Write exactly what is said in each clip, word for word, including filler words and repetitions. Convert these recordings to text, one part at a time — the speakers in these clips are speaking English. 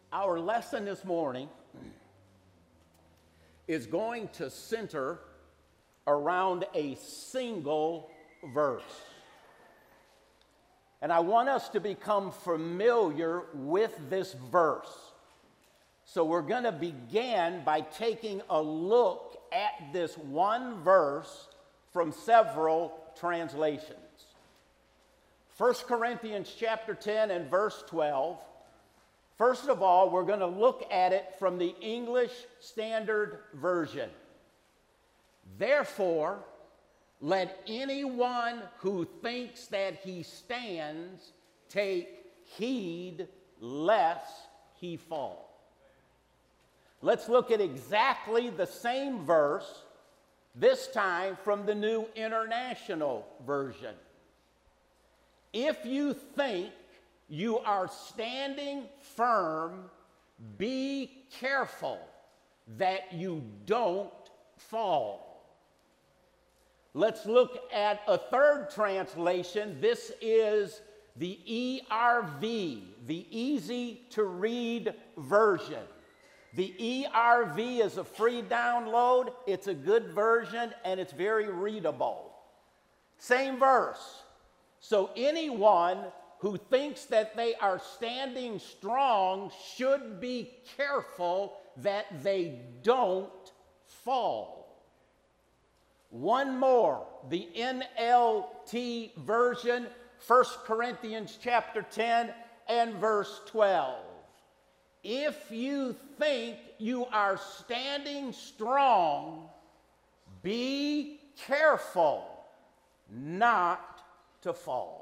Our lesson this morning is going to center around a single verse. And I want us to become familiar with this verse. So we're going to begin by taking a look at this one verse from several translations. First Corinthians chapter ten and verse twelve. First of all, we're going to look at it from the English Standard Version. Therefore, let anyone who thinks that he stands take heed lest he fall. Let's look at exactly the same verse, this time from the New International Version. If you think you are standing firm, be careful that you don't fall. Let's look at a third translation. This is the E R V, the easy to read version. The E R V is a free download. It's a good version and it's very readable. Same verse. So anyone who thinks that they are standing strong should be careful that they don't fall. One more, the N L T version, First Corinthians chapter ten and verse twelve. If you think you are standing strong, be careful not to fall.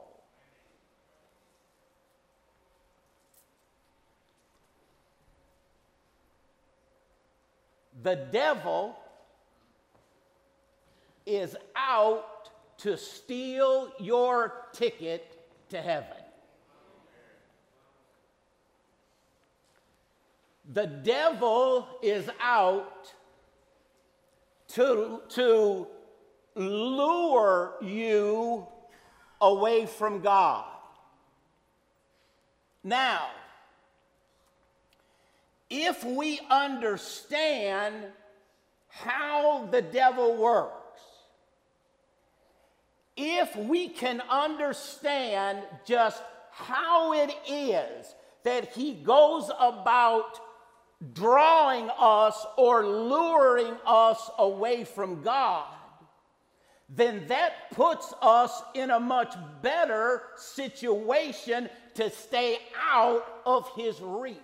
The devil is out to steal your ticket to heaven. The devil is out to, to lure you away from God. Now, if we understand how the devil works, if we can understand just how it is that he goes about drawing us or luring us away from God, then that puts us in a much better situation to stay out of his reach.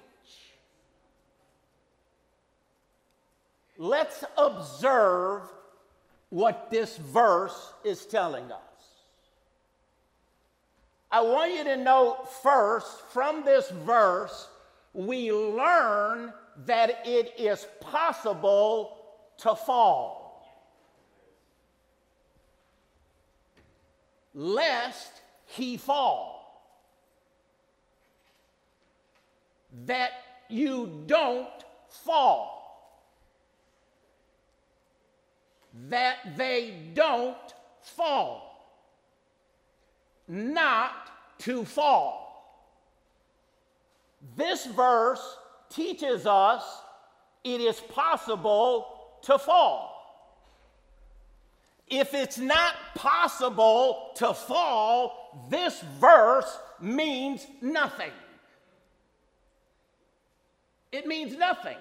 Let's observe what this verse is telling us. I want you to note first, from this verse, we learn that it is possible to fall, lest he fall. That you don't fall. That they don't fall. Not to fall. This verse teaches us it is possible to fall. If it's not possible to fall, this verse means nothing. It means nothing.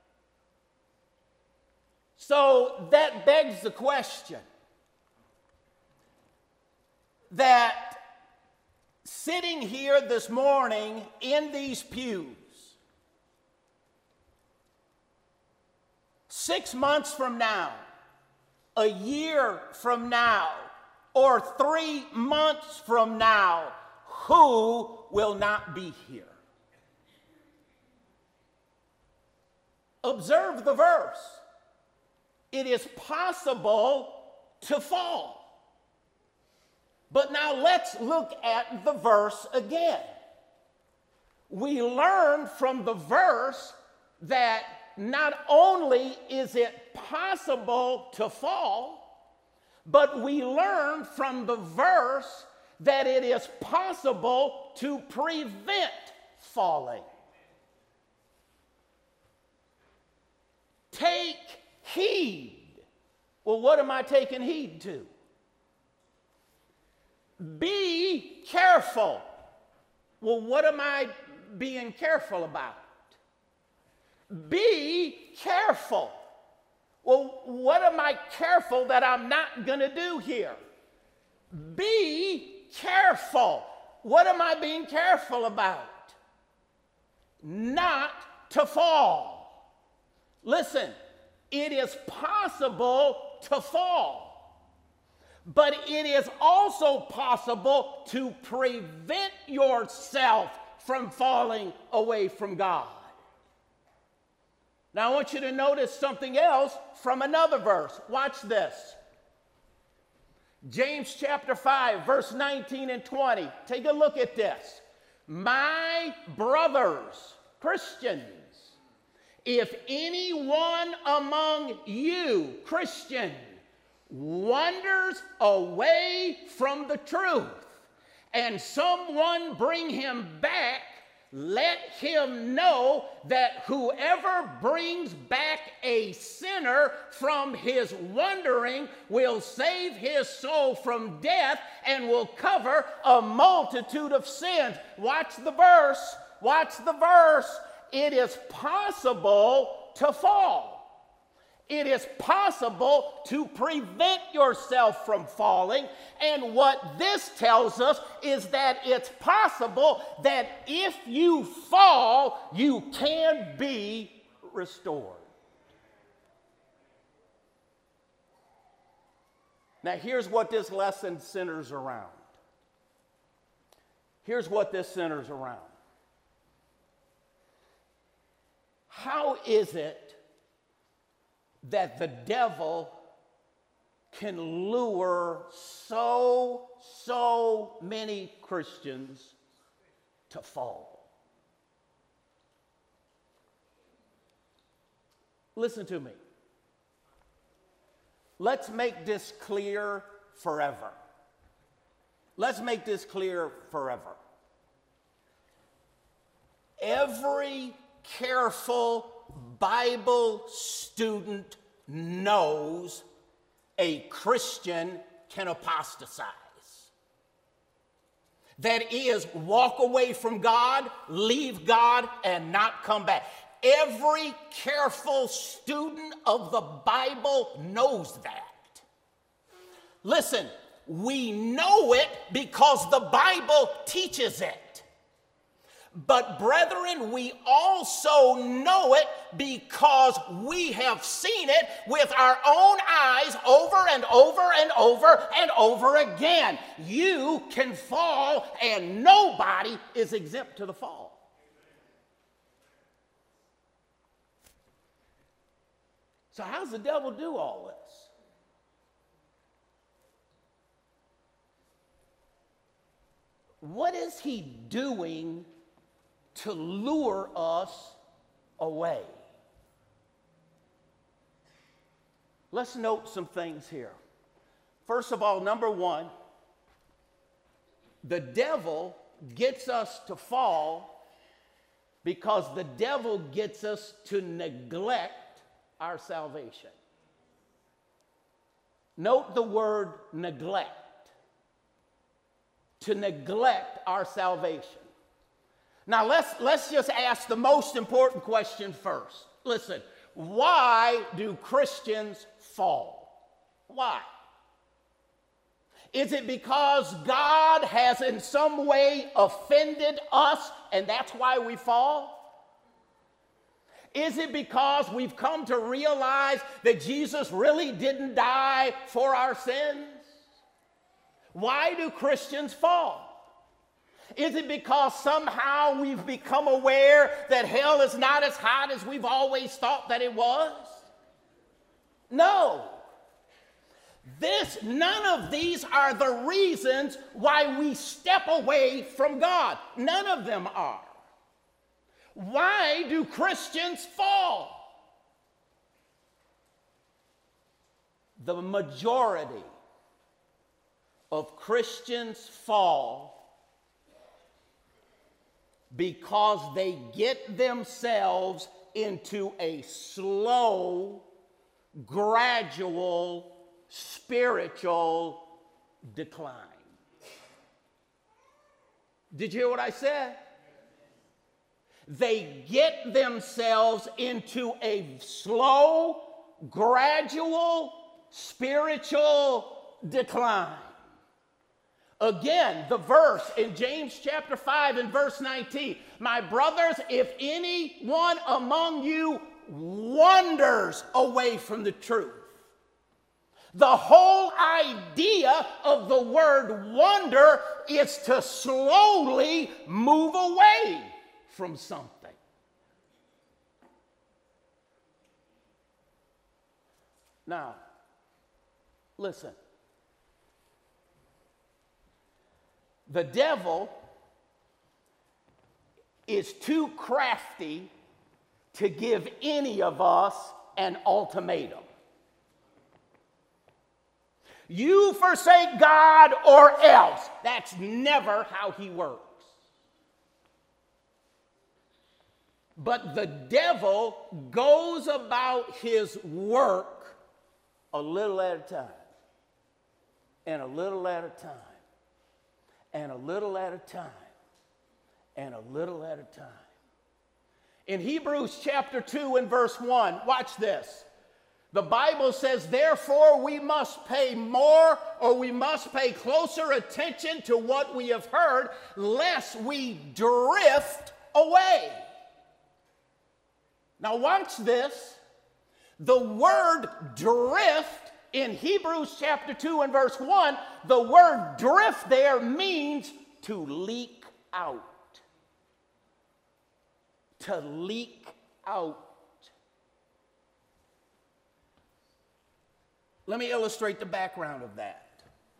So that begs the question that sitting here this morning in these pews, six months from now, a year from now, or three months from now, who will not be here? Observe the verse. It is possible to fall. But now let's look at the verse again. We learn from the verse that not only is it possible to fall, but we learn from the verse that it is possible to prevent falling. heed. Well, what am I taking heed to? Be careful. Well, what am I being careful about? Be careful. Well, what am I careful that I'm not going to do here? Be careful. What am I being careful about? Not to fall. Listen, it is possible to fall, but it is also possible to prevent yourself from falling away from God. Now, I want you to notice something else from another verse. Watch this. James chapter five, verse nineteen and twenty. Take a look at this. My brothers, Christians, if anyone among you, Christian, wanders away from the truth, and someone bring him back, let him know that whoever brings back a sinner from his wandering will save his soul from death and will cover a multitude of sins. Watch the verse. Watch the verse. It is possible to fall. It is possible to prevent yourself from falling. And what this tells us is that it's possible that if you fall, you can be restored. Now, here's what this lesson centers around. Here's what this centers around. How is it that the devil can lure so, so many Christians to fall? Listen to me. Let's make this clear forever. Let's make this clear forever. Every careful Bible student knows a Christian can apostatize. That is, walk away from God, leave God, and not come back. Every careful student of the Bible knows that. Listen, we know it because the Bible teaches it. But brethren, we also know it because we have seen it with our own eyes over and over and over and over again. You can fall and nobody is exempt to the fall. So how does the devil do all this? What is he doing to lure us away? Let's note some things here. First of all, number one, the devil gets us to fall because the devil gets us to neglect our salvation. Note the word neglect. To neglect our salvation. Now, let's, let's just ask the most important question first. Listen, why do Christians fall? Why? Is it because God has in some way offended us and that's why we fall? Is it because we've come to realize that Jesus really didn't die for our sins? Why do Christians fall? Is it because somehow we've become aware that hell is not as hot as we've always thought that it was? No. This, none of these are the reasons why we step away from God. None of them are. Why do Christians fall? The majority of Christians fall because they get themselves into a slow, gradual spiritual decline. Did you hear what I said? They get themselves into a slow, gradual spiritual decline. Again, the verse in James chapter five and verse nineteen, my brothers, if anyone among you wanders away from the truth. The whole idea of the word wander is to slowly move away from something. Now, listen. The devil is too crafty to give any of us an ultimatum. You forsake God or else. That's never how he works. But the devil goes about his work a little at a time, and a little at a time, and a little at a time, and a little at a time. In Hebrews chapter two and verse one, watch this. The Bible says, therefore we must pay more, or we must pay closer attention to what we have heard, lest we drift away. Now watch this. The word drift in Hebrews chapter two and verse one, the word drift there means to leak out. To leak out. Let me illustrate the background of that.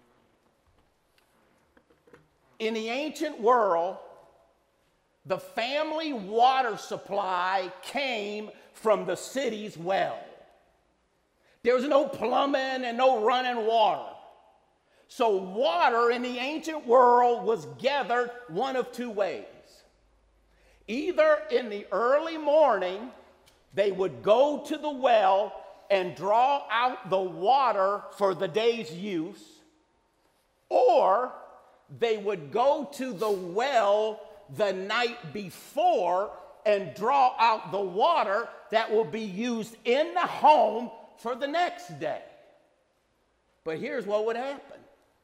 In the ancient world, the family water supply came from the city's well. There was no plumbing and no running water. So water in the ancient world was gathered one of two ways. Either in the early morning, they would go to the well and draw out the water for the day's use, or they would go to the well the night before and draw out the water that will be used in the home for the next day. But here's what would happen.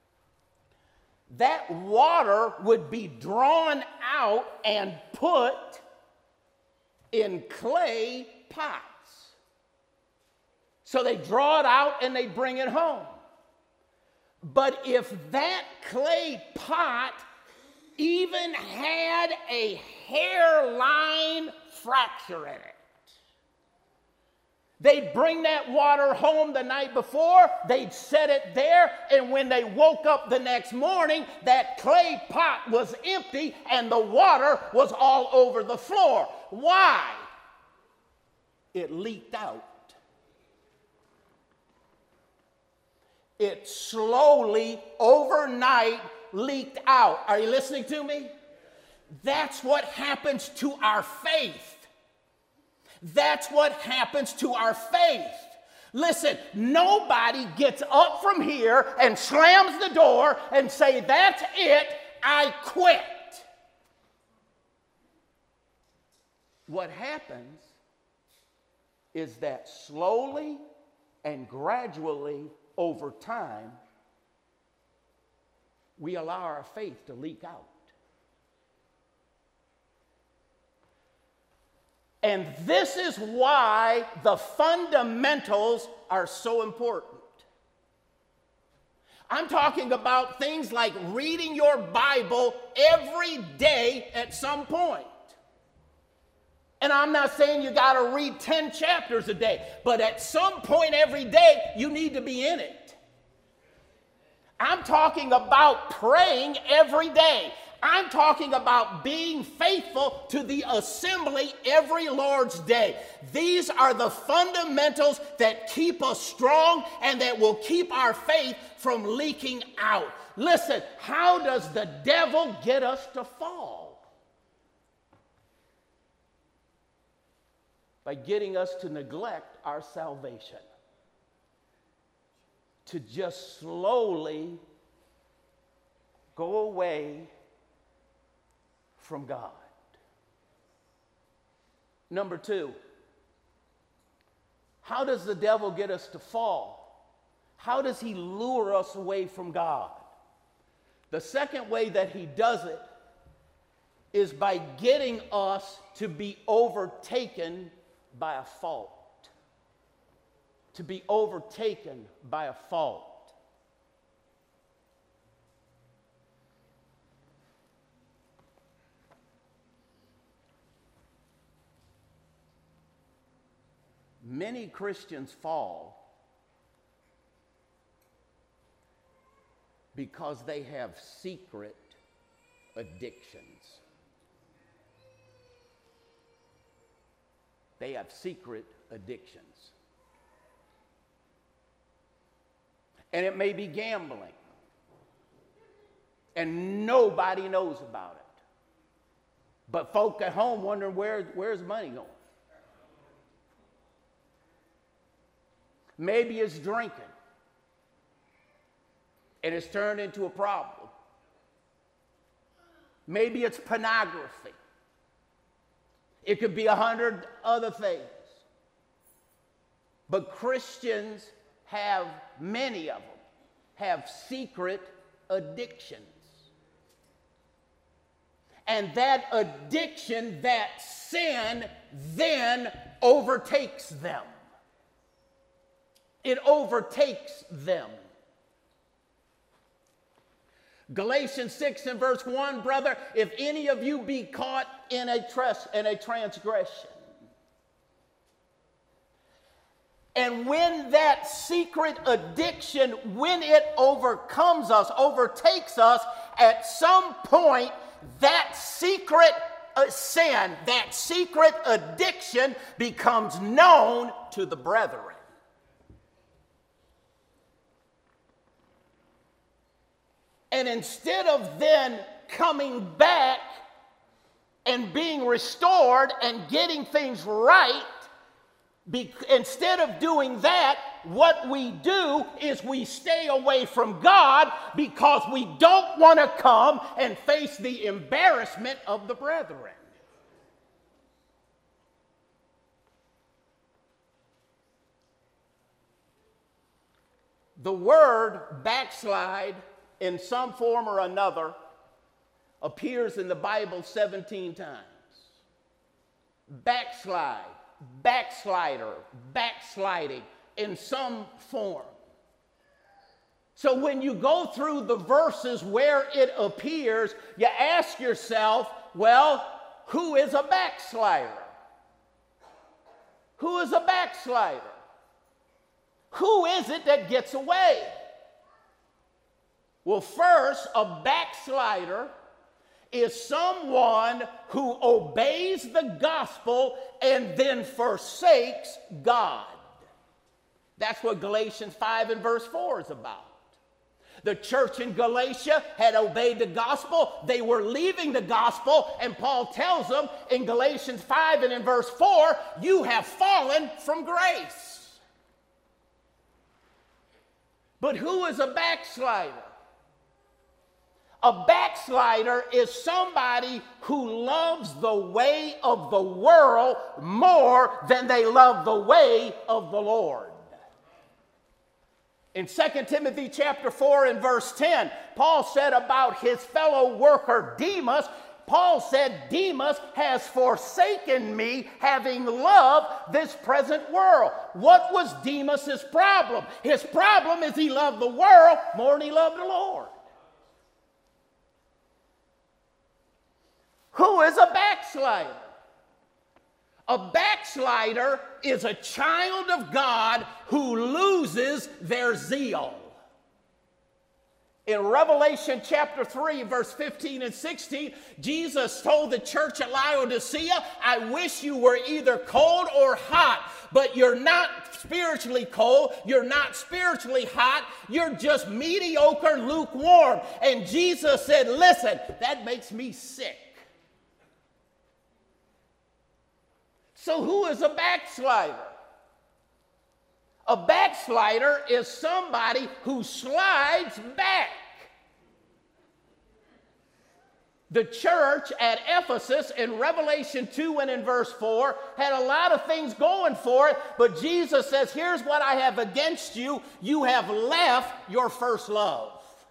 That water would be drawn out and put in clay pots. So they draw it out and they bring it home. But if that clay pot even had a hairline fracture in it, they'd bring that water home the night before, they'd set it there, and when they woke up the next morning, that clay pot was empty and the water was all over the floor. Why? It leaked out. It slowly, overnight, leaked out. Are you listening to me? That's what happens to our faith. That's what happens to our faith. Listen, nobody gets up from here and slams the door and say, that's it, I quit. What happens is that slowly and gradually over time, we allow our faith to leak out. And this is why the fundamentals are so important. I'm talking about things like reading your Bible every day at some point. And I'm not saying you got to read ten chapters a day, but at some point every day, you need to be in it. I'm talking about praying every day. I'm talking about being faithful to the assembly every Lord's Day. These are the fundamentals that keep us strong and that will keep our faith from leaking out. Listen, how does the devil get us to fall? By getting us to neglect our salvation. to just slowly go away from God. Number two, how does the devil get us to fall? How does he lure us away from God? The second way that he does it is by getting us to be overtaken by a fault. To be overtaken by a fault. Many Christians fall because they have secret addictions. They have secret addictions. And it may be gambling. And nobody knows about it. But folk at home wondering where, where's money going? Maybe it's drinking. And it's turned into a problem. Maybe it's pornography. It could be a hundred other things. But Christians have, many of them, have secret addictions. And that addiction, that sin, then overtakes them. It overtakes them. Galatians six and verse one, brother, if any of you be caught in a, tres- in a transgression, and when that secret addiction, when it overcomes us, overtakes us, at some point, that secret uh, sin, that secret addiction becomes known to the brethren. And instead of then coming back and being restored and getting things right, be, instead of doing that, what we do is we stay away from God because we don't want to come and face the embarrassment of the brethren. The word backslide in some form or another appears in the Bible seventeen times. Backslide, backslider, backsliding in some form. So when you go through the verses where it appears, you ask yourself, well, who is a backslider? Who is a backslider? Who is it that gets away? Well, first, a backslider is someone who obeys the gospel and then forsakes God. That's what Galatians five and verse four is about. The church in Galatia had obeyed the gospel. They were leaving the gospel, and Paul tells them in Galatians five and in verse four, you have fallen from grace. But who is a backslider? A backslider is somebody who loves the way of the world more than they love the way of the Lord. In Second Timothy chapter four and verse ten, Paul said about his fellow worker Demas, Paul said, Demas has forsaken me, having loved this present world. What was Demas's problem? His problem is he loved the world more than he loved the Lord. Who is a backslider? A backslider is a child of God who loses their zeal. In Revelation chapter three, verse fifteen and sixteen, Jesus told the church at Laodicea, I wish you were either cold or hot, but you're not spiritually cold, you're not spiritually hot, you're just mediocre, lukewarm. And Jesus said, listen, that makes me sick. So who is a backslider? A backslider is somebody who slides back. The church at Ephesus in Revelation two and in verse four had a lot of things going for it, but Jesus says, here's what I have against you. You have left your first love.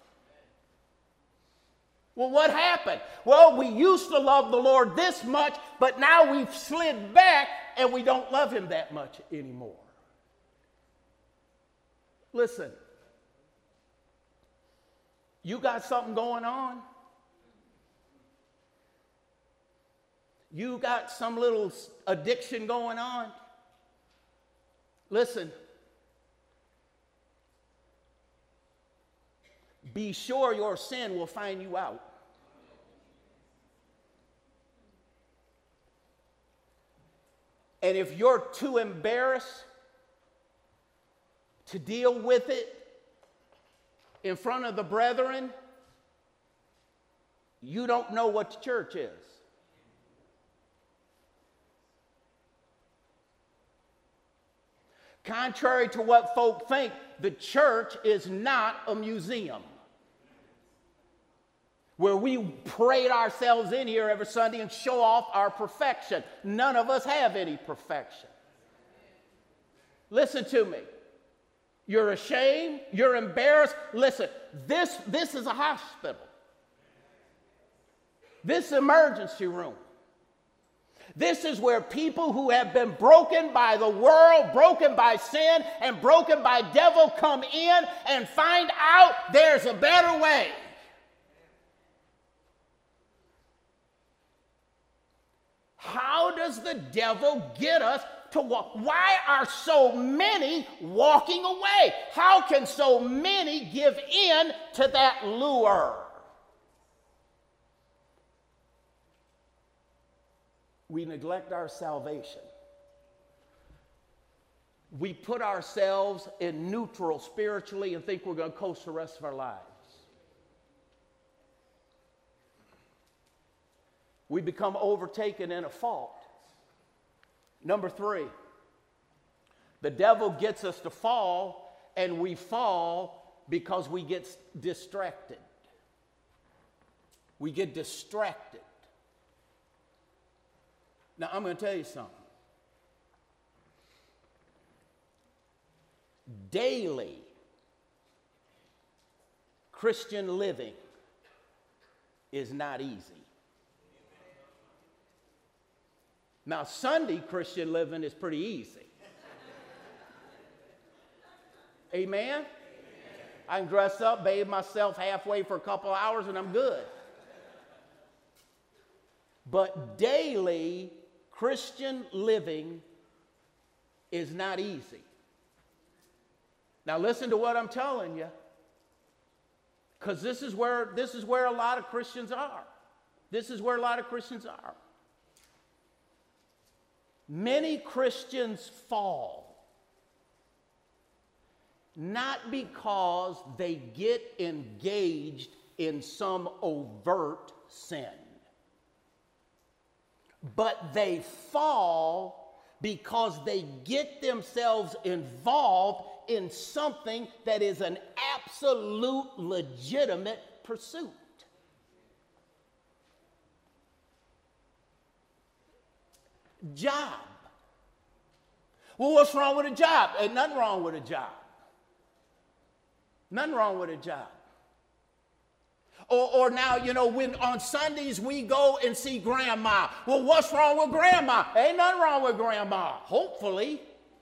Well, what happened? Well, we used to love the Lord this much, but now we've slid back and we don't love him that much anymore. Listen, you got something going on. You got some little addiction going on. Listen, be sure your sin will find you out. And if you're too embarrassed to deal with it in front of the brethren, you don't know what the church is. Contrary to what folk think, the church is not a museum where we parade ourselves in here every Sunday and show off our perfection. None of us have any perfection. Listen to me. You're ashamed, you're embarrassed. Listen, this, this is a hospital. This emergency room. This is where people who have been broken by the world, broken by sin, and broken by devil come in and find out there's a better way. How does the devil get us to walk? Why are so many walking away? How can so many give in to that lure? We neglect our salvation. We put ourselves in neutral spiritually and think we're going to coast the rest of our lives. We become overtaken in a fault. Number three, the devil gets us to fall, and we fall because we get distracted. We get distracted. Now, I'm going to tell you something. Daily Christian living is not easy. Now, Sunday Christian living is pretty easy. Amen? Amen? I can dress up, bathe myself halfway for a couple hours, and I'm good. But daily Christian living is not easy. Now listen to what I'm telling you, because this is where this is where a lot of Christians are. This is where a lot of Christians are. Many Christians fall not because they get engaged in some overt sin, but they fall because they get themselves involved in something that is an absolute legitimate pursuit. Job. Well, what's wrong with a job? Ain't nothing wrong with a job. Nothing wrong with a job. Or, or now, you know, when on Sundays we go and see grandma. Well, what's wrong with grandma? Ain't nothing wrong with grandma, hopefully.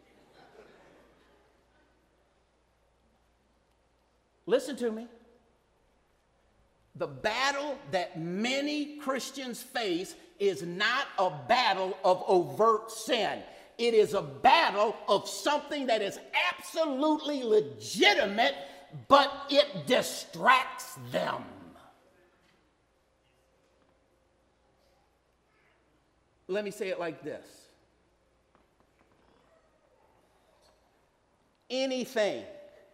Listen to me. The battle that many Christians face is not a battle of overt sin. It is a battle of something that is absolutely legitimate, but it distracts them. Let me say it like this. Anything.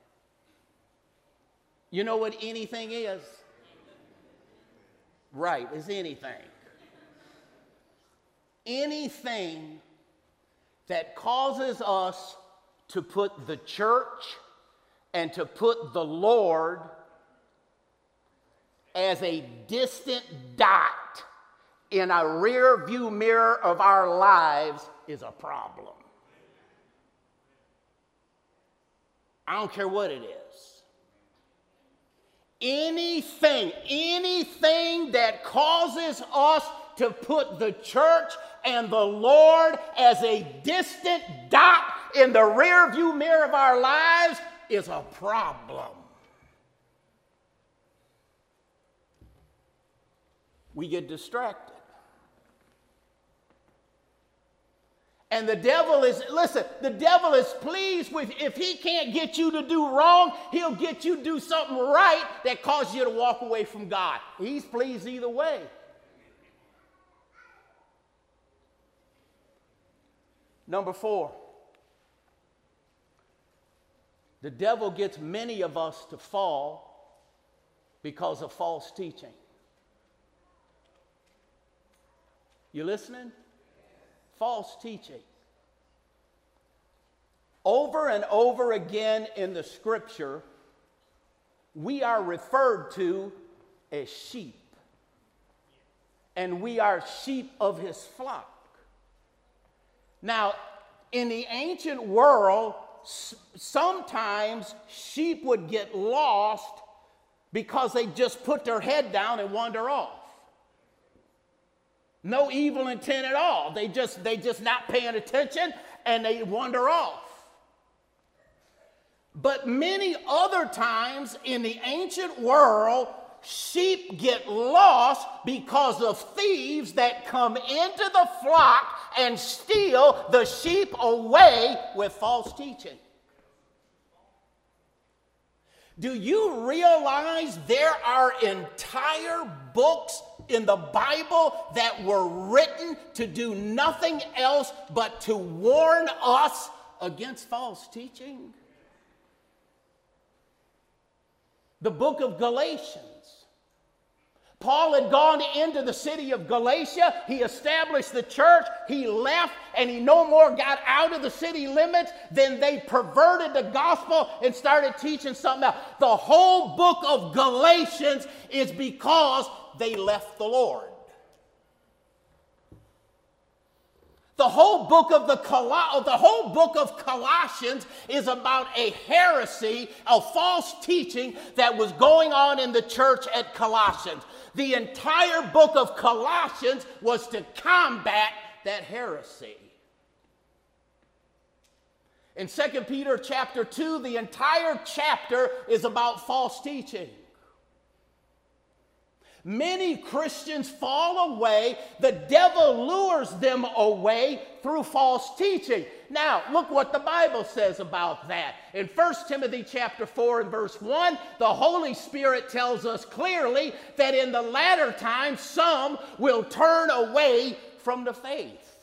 You know what anything is? Right, it's anything. Anything that causes us to put the church and to put the Lord as a distant dot in a rear view mirror of our lives is a problem. I don't care what it is. Anything, anything that causes us to put the church and the Lord as a distant dot in the rear view mirror of our lives is a problem. We get distracted. And the devil is, listen, the devil is pleased with, if he can't get you to do wrong, he'll get you to do something right that causes you to walk away from God. He's pleased either way. Number four, the devil gets many of us to fall because of false teaching. You listening? False teaching. Over and over again in the scripture, we are referred to as sheep. And we are sheep of his flock. Now, in the ancient world, sometimes sheep would get lost because they just put their head down and wander off. No evil intent at all. They just, they just not paying attention and they wander off. But many other times in the ancient world, sheep get lost because of thieves that come into the flock and steal the sheep away with false teaching. Do you realize there are entire books in the Bible that were written to do nothing else but to warn us against false teaching? The book of Galatians. Paul had gone into the city of Galatia. He established the church. He left, and he no more got out of the city limits. Then they perverted the gospel and started teaching something else. The whole book of Galatians is because they left the Lord. The whole book of the Col- the whole book of Colossians is about a heresy, a false teaching that was going on in the church at Colossians. The entire book of Colossians was to combat that heresy. In Second Peter chapter two, the entire chapter is about false teaching. Many Christians fall away. The devil lures them away through false teaching. Now, look what the Bible says about that. In First Timothy chapter four and verse one, the Holy Spirit tells us clearly that in the latter times some will turn away from the faith.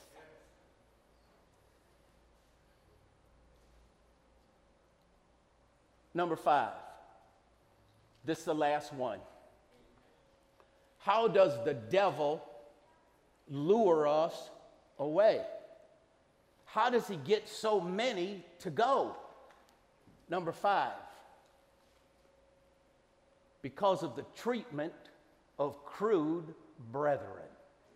Number five. This is the last one. How does the devil lure us away? How does he get so many to go? Number five, because of the treatment of crude brethren.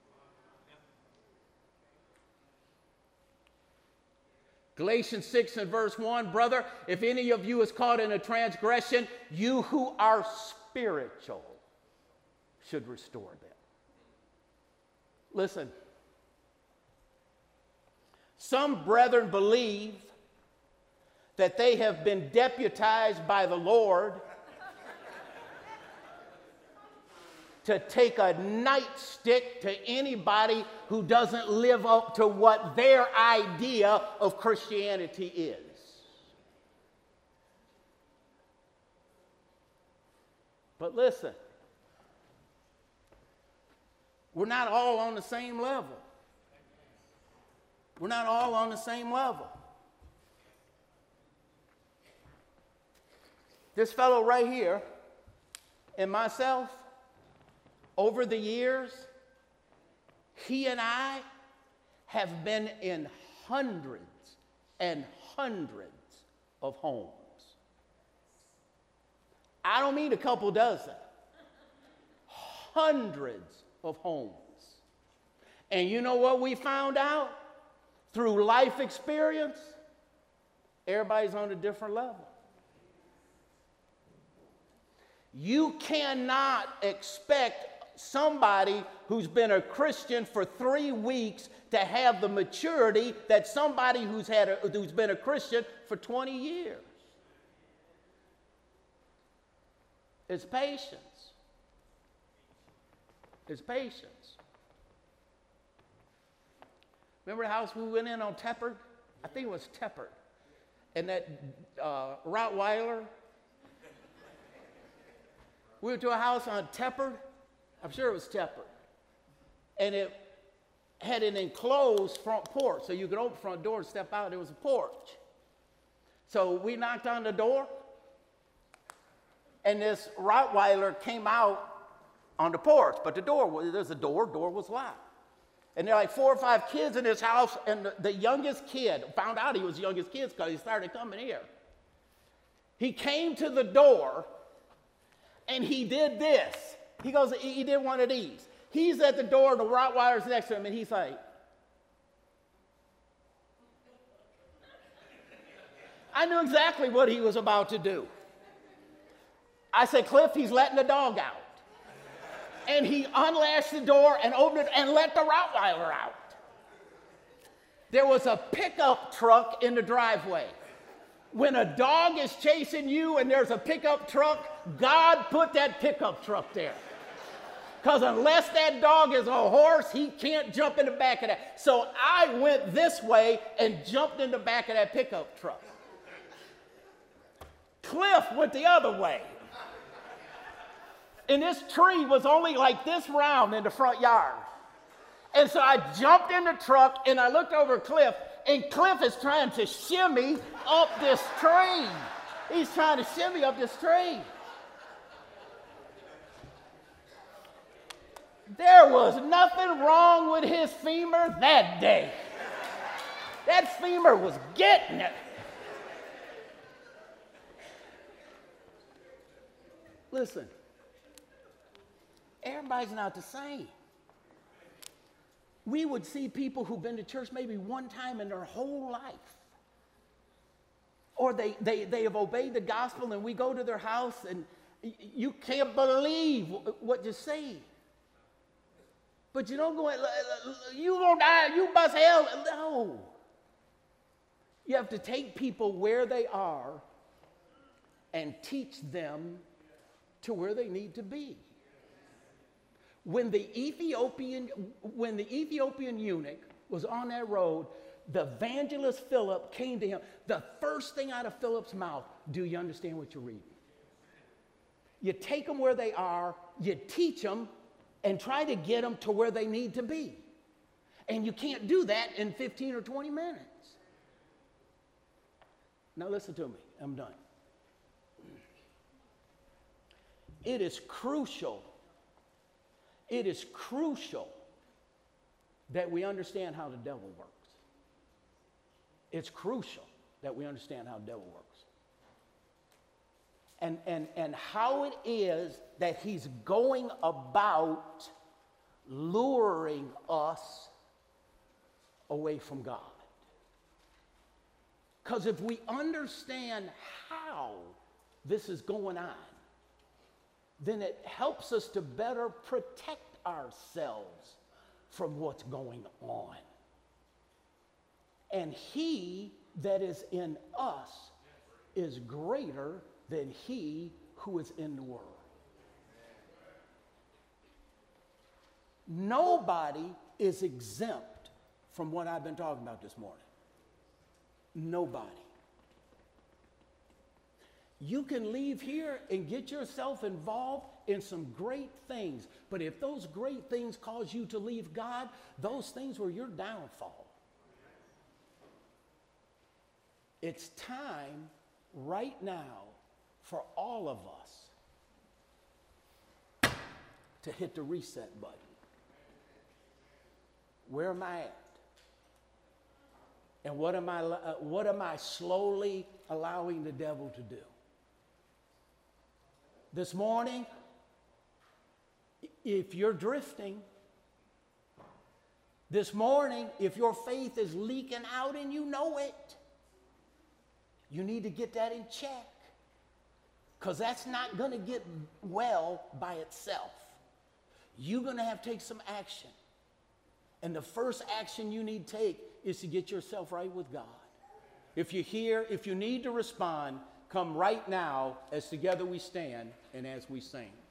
Galatians six and verse one, brother, if any of you is caught in a transgression, you who are spiritual should restore them. Listen, some brethren believe that they have been deputized by the Lord to take a nightstick to anybody who doesn't live up to what their idea of Christianity is. But listen, we're not all on the same level. We're not all on the same level. This fellow right here and myself, over the years, he and I have been in hundreds and hundreds of homes. I don't mean a couple dozen. Hundreds of homes. And you know what we found out? Through life experience, everybody's on a different level. You cannot expect somebody who's been a Christian for three weeks to have the maturity that somebody who's, had a, who's been a Christian for twenty years. It's patience. It's patience. Remember the house we went in on Tepper? I think it was Tepper. And that uh, Rottweiler. We went to a house on Tepper. I'm sure it was Tepper. And it had an enclosed front porch. So you could open the front door and step out. There was a porch. So we knocked on the door. And this Rottweiler came out on the porch. But the door, was there's a door, door was locked. And there are like four or five kids in this house, and the, the youngest kid, found out he was the youngest kid because he started coming here. He came to the door, and he did this. He goes, he, he did one of these. He's at the door, the Rottweiler's next to him, and he's like, I knew exactly what he was about to do. I said, Cliff, he's letting the dog out. And he unlatched the door and opened it and let the Rottweiler out. There was a pickup truck in the driveway. When a dog is chasing you and there's a pickup truck, God put that pickup truck there. Because unless that dog is a horse, he can't jump in the back of that. So I went this way and jumped in the back of that pickup truck. Cliff went the other way. And this tree was only like this round in the front yard. And so I jumped in the truck and I looked over at Cliff, and Cliff is trying to shimmy up this tree. He's trying to shimmy up this tree. There was nothing wrong with his femur that day. That femur was getting it. Listen. Everybody's not the same. We would see people who've been to church maybe one time in their whole life. Or they, they, they have obeyed the gospel, and we go to their house and you can't believe what you see. But you don't go, you gonna die, you bust hell. No. You have to take people where they are and teach them to where they need to be. When the Ethiopian, when the Ethiopian eunuch was on that road, the evangelist Philip came to him. The first thing out of Philip's mouth, do you understand what you're reading? You take them where they are, you teach them, and try to get them to where they need to be. And you can't do that in fifteen or twenty minutes. Now listen to me, I'm done. It is crucial It is crucial that we understand how the devil works. It's crucial that we understand how the devil works. And, and, and how it is that he's going about luring us away from God. Because if we understand how this is going on, then it helps us to better protect ourselves from what's going on. And he that is in us is greater than he who is in the world. Nobody is exempt from what I've been talking about this morning. Nobody. You can leave here and get yourself involved in some great things. But if those great things cause you to leave God, those things were your downfall. It's time right now for all of us to hit the reset button. Where am I at? And what am I, uh, what am I slowly allowing the devil to do? This morning, if you're drifting, this morning, if your faith is leaking out and you know it, you need to get that in check, because that's not going to get well by itself. You're going to have to take some action. And the first action you need to take is to get yourself right with God. If you're here, if you need to respond, come right now as together we stand and as we sing.